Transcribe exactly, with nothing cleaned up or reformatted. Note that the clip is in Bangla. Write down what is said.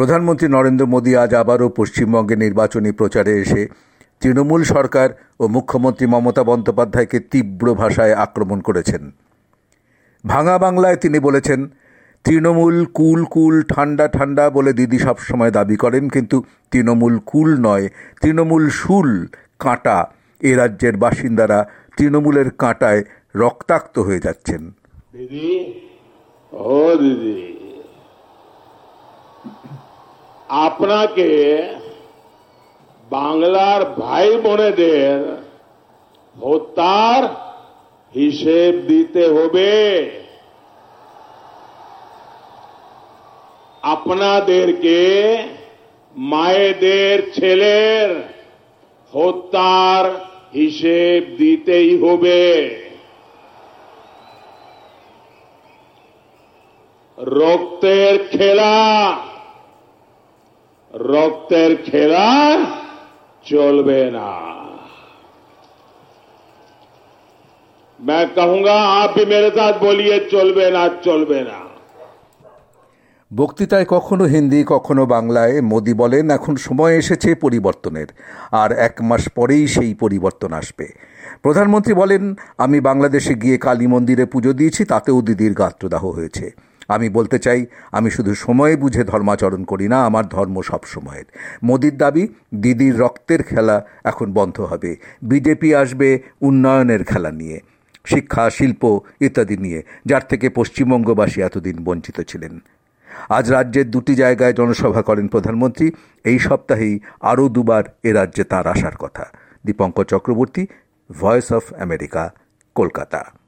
প্রধানমন্ত্রী নরেন্দ্র মোদী আজ আবারও পশ্চিমবঙ্গে নির্বাচনী প্রচারে এসে তৃণমূল সরকার ও মুখ্যমন্ত্রী মমতা বন্দ্যোপাধ্যায়কে তীব্র ভাষায় আক্রমণ করেছেন। ভাঙা বাংলায় তিনি বলেছেন, তৃণমূল কুল কুল ঠান্ডা ঠান্ডা বলে দিদি সবসময় দাবি করেন, কিন্তু তৃণমূল কুল নয়, তৃণমূল শুল কাঁটা। এ রাজ্যের বাসিন্দারা তৃণমূলের কাঁটায় রক্তাক্ত হয়ে যাচ্ছেন। দিদি ও দিদি, আপনাকে বাংলার ভাই বোনেদের হত্যার হিসেব দিতে হবে। আপনাদেরকে মায়েদের ছেলের হত্যার হিসেব দিতেই হবে। রক্তের খেলা রক্তের খেলা चलबे ना। मैं कहूंगा आप भी मेरे साथ बोलिए, चलबे ना चलबे ना। বক্তৃতায় কখনো হিন্দি কখনো বাংলায় মোদি বলেন, এখন সময় এসেছে পরিবর্তনের, আর এক মাস পরেই সেই পরিবর্তন আসবে। প্রধানমন্ত্রী বলেন, আমি বাংলাদেশে গিয়ে কালী মন্দিরে পুজো দিয়েছি, তাতেও দিদির গাত্রদাহ হয়েছে। আমি বলতে চাই, আমি শুধু সময় বুঝে ধর্মাচরণ করি না, আমার ধর্ম সব সময়ের। মোদির দাবি, দিদির রক্তের খেলা এখন বন্ধ হবে। বিজেপি আসবে উন্নয়নের খেলা নিয়ে, শিক্ষা, শিল্প ইত্যাদি নিয়ে, যার থেকে পশ্চিমবঙ্গবাসী এতদিন বঞ্চিত ছিলেন। আজ রাজ্যের দুটি জায়গায় জনসভা করেন প্রধানমন্ত্রী। এই সপ্তাহেই আরও দুবার এ রাজ্যে তাঁর আসার কথা। Dipankar Chakraborty, voice of America, Kolkata.